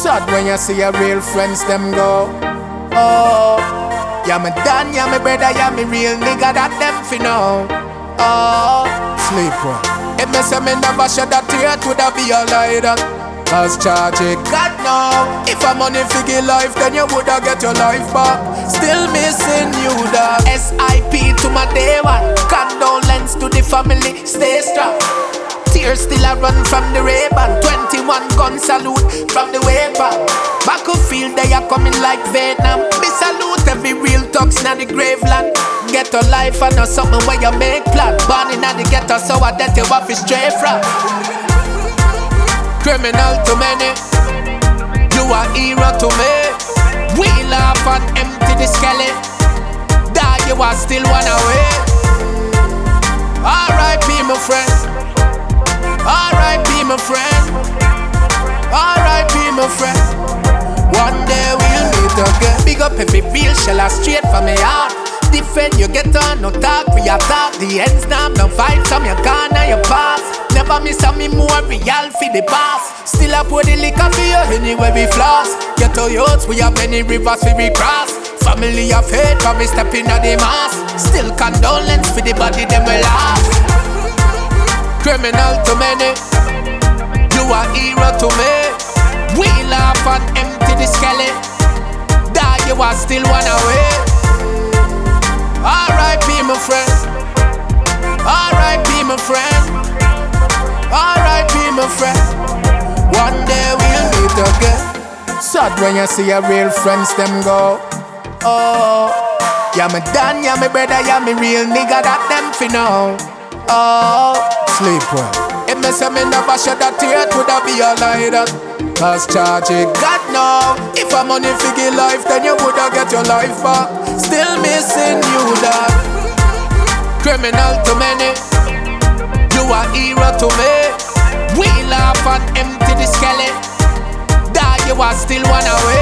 Sad when you see your real friends them go. Oh, yeah me done, yeah me brother, yeah me real nigga that them fi know. Oh, sleep well. If me say me never shed a tear, it woulda be a lie that. Cause charge it, God know. If a money figure life, then you woulda get your life back. Still missing you da. SIP to my day one. Condolence to the family, stay strong. Tears still a run from the Ray-Ban. 21 gun salute from the weapon. Battlefield they are coming like Vietnam. Me salute every real thugs na the graveland. Get a life and not something where you make plan. Born in the ghetto so I that you have to stray from. Criminal to many, you a hero to me. We laugh and empty the skeleton. Die you are still one away. R.I.P. my friend. R.I.P. my friend. R.I.P. my friend. One day we'll meet again. Big up every real shell straight from my heart. Defend you get on, no talk for your talk. The ends now, no fight some you gone and your past. Never miss a me more real for the past. Still I pour the liquor for you anywhere we floss. Get to youths, we have many rivers we cross. Family of hate, but we step in the mass. Still condolence for the body them we lost. Criminal to many, you a hero to me. We laugh and empty the skeleton. Die you are still one away. R.I.P. my friend. R.I.P. my friend. R.I.P. my friend. One day we'll meet again. Sad when you see your real friends them go. Oh, yeah me done, yeah me brother, yeah me real nigga that them fi know. Oh, sleep well. If me say me never shed a tear, it woulda be a lie that. Cause charge it, God know. If a money figure life, then you woulda get your life back. Still missing you that. Criminal to many, you a hero to me. We laugh and empty the skeleton. Die you are still one away.